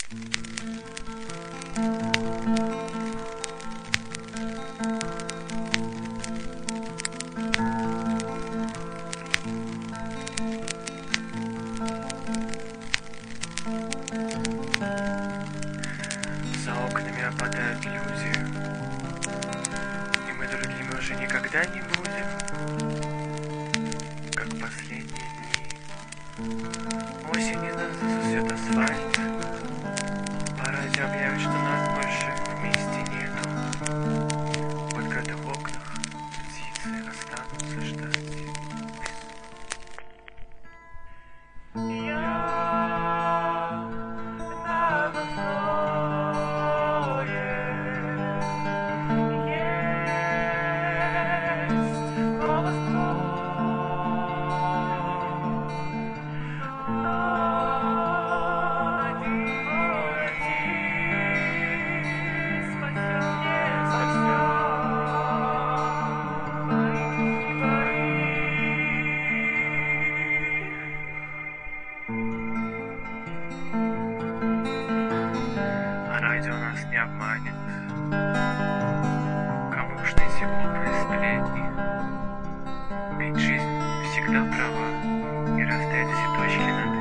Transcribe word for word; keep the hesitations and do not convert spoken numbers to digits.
За окнами опадают люди, и мы другими уже никогда не будем, как последние дни. Осенью нас засосет асфальт, по радио объявят, что нас больше вместе нету. В открытых окнах птицы останутся ждать весну. Радио нас не обманет. Кому уж эти глупые сплетни? Ведь жизнь всегда права, и расставить все точки над